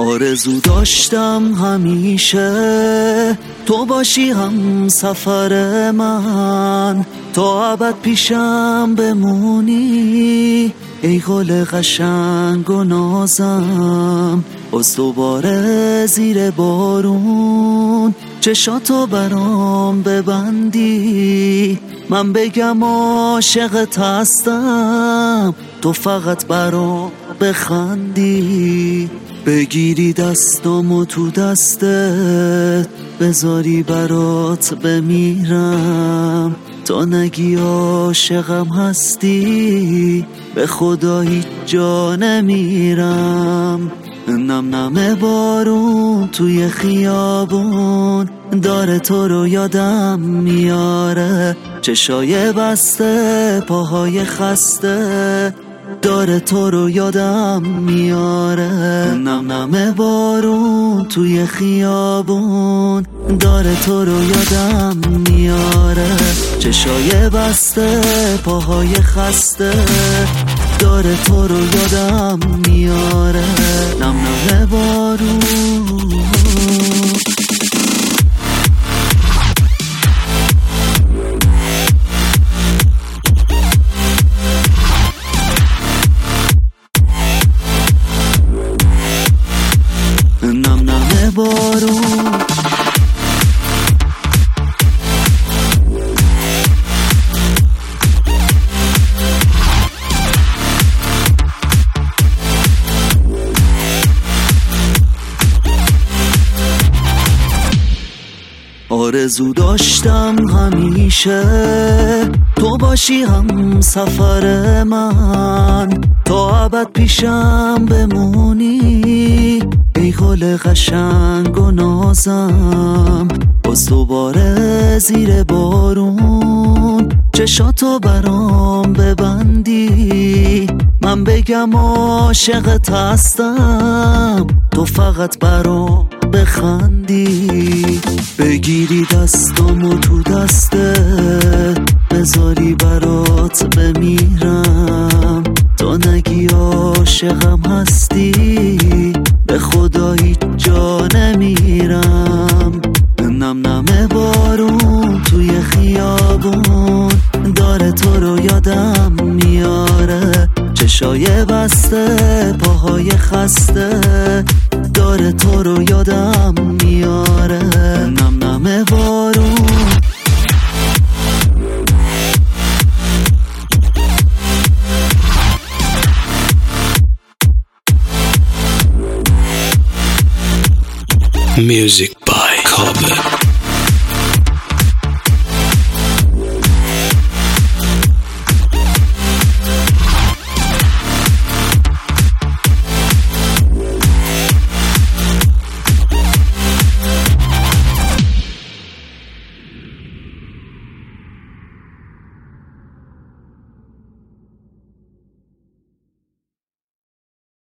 آرزو داشتم همیشه تو باشی هم سفر من، تا ابد پیشم بمونی ای گل قشنگ و نازم. باز دوباره زیر بارون چشاتو برام ببندی، من بگم عاشقت هستم، تو فقط برام بخندی. بگیری دستامو تو دستت بذاری برات بمیرم، تا نگی عاشقم هستی به خدا هیچ جا نمیرم. نم نم بارون توی خیابون داره تو رو یادم میاره، چشای بسته پاهای خسته داره تو رو یادم میاره. نم نم بارون توی خیابون داره تو رو یادم میاره، چشای بسته پاهای خسته داره تو رو یادم میاره. نم نم بارون بارون آرزو داشتم همیشه تو باشی هم سفر من، تا ابد پیشم بمونی ای گل قشنگ و نازم. باز دوباره زیر بارون چشاتو برام ببندی، من بگم عاشقت هستم، تو فقط برام بخندی. بگیری دستامو تو دستت بذاری برات بمیرم، تا نگی عاشقم هستی به خدا هیچ جا نمیرم. نم نم بارون توی خیابون داره تو رو یادم میاره، چشای بسته پاهای خسته داره تو رو یادم میاره. نم نم بارون Music by Cobbler.